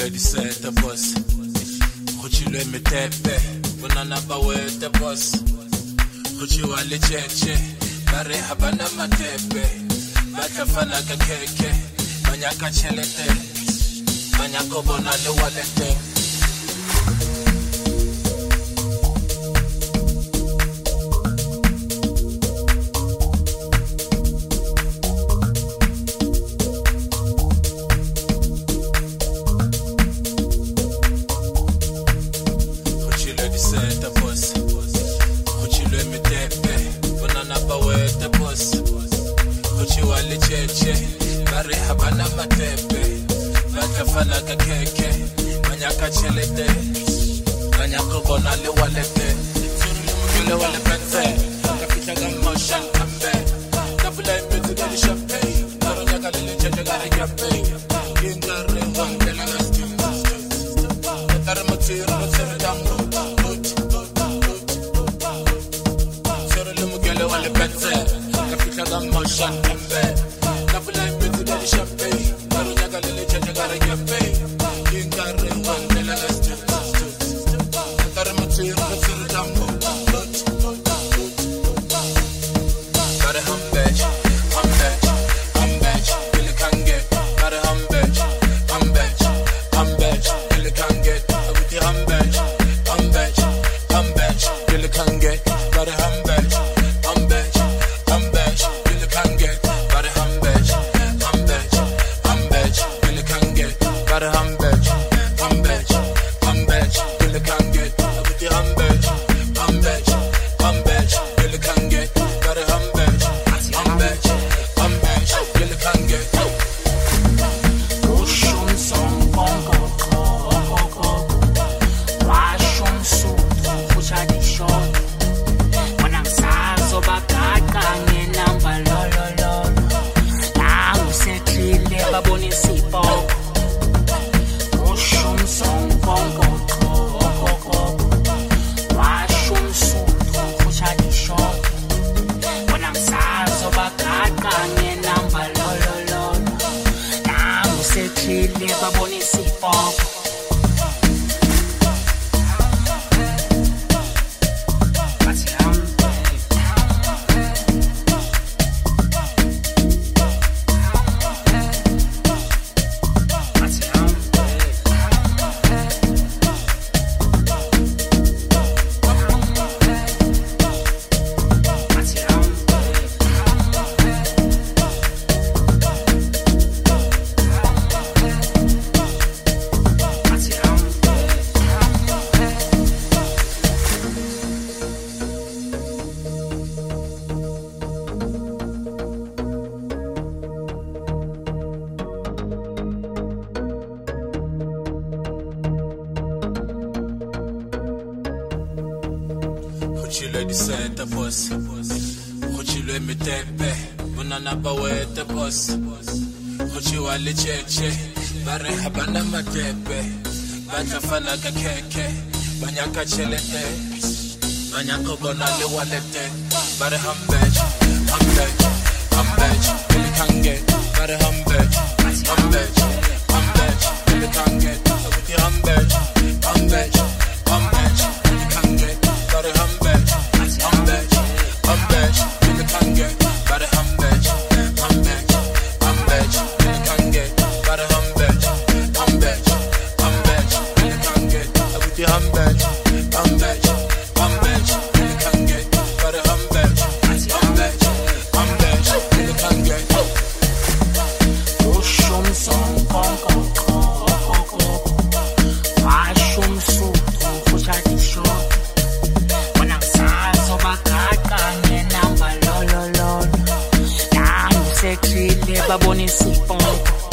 di seta boss Kuchilwe metepe Bunana bawete boss Kuchiwa lecheche Bare habana matepe Batafana kakeke Banyaka chelete Banyako bonale walete Bare habana matepe Batafana kakeke Banyaka chelete Banyako bonale walete Mule wale pete Kapita gamoshan kambe Kapula imbetu gali champagne Naronya lele cheche gari gape Gingare wange la nasti Katara matira Sere damu Sere lumugele wale pete Kapita gamoshan kambe Kapula imbetu gali champagne Naronya lele cheche gari gape Gingare wange la nasti Katara matira Sere damu Kuchilwe di seta boss Kuchilwe metepe Bunana bawete boss Kuchiwa lecheche Bare habana matepe Batafana kakeke Banyaka chelete Banyako bonale walete Bare hambej Ili kange Bare hambej Ili kange Abuti hambej Ili kange Bare hambej Ili kange Bare hambej Ili kange Bare hambej Ili kange Abuti hambej Ili kange Bare hambej Ili kange Ushum son kongo Ashum su Kucha di show Wanaksazo bakaka Ngenamba lolololo Nangu sekrile baboni sipon